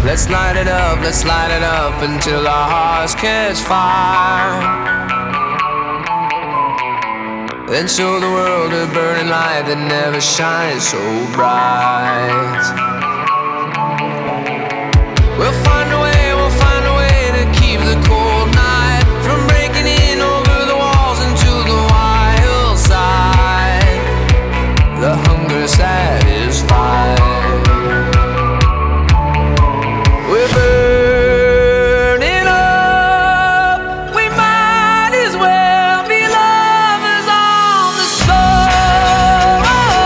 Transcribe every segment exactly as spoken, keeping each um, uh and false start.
Let's light it up, let's light it up until our hearts catch fire. Then show the world a burning light that never shines so bright. We'll find a way, we'll find a way to keep the cold night from breaking in over the walls into the wild side. The hunger satisfied. We're burning up. We might as well be lovers on the soul.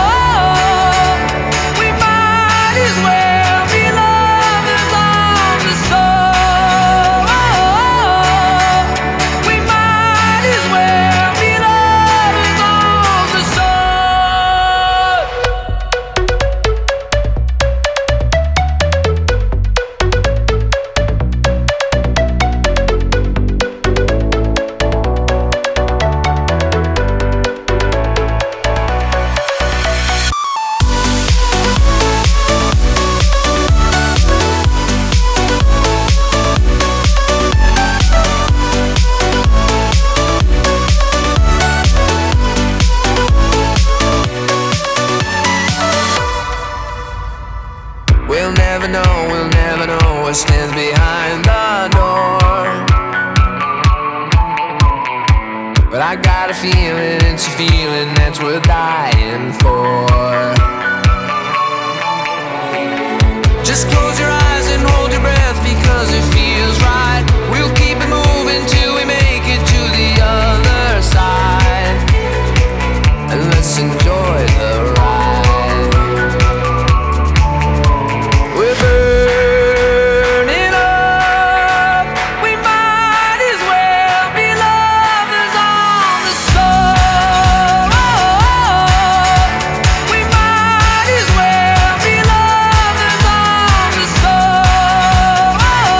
We might as well be lovers on the soul. We might as well be lovers on the soul. We'll never know, we'll never know what stands behind the door. But I got a feeling, it's a feeling that's worth dying for. Just close your eyes and hold your breath because it feels right. We'll keep it moving till we make it to the other side. And let's enjoy the ride. We're burning up. We might as well be lovers on the soul. We might as well be lovers on the soul.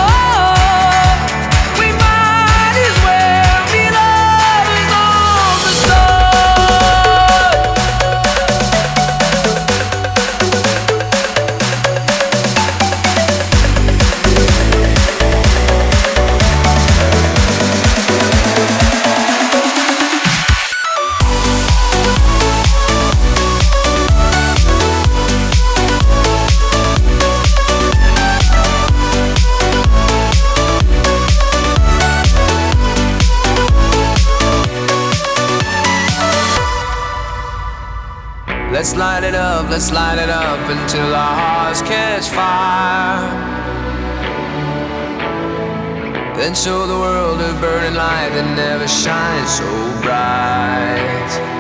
We might as well be lovers on the soul. Let's light it up, let's light it up until our hearts catch fire. Then show the world a burning light that never shines so bright.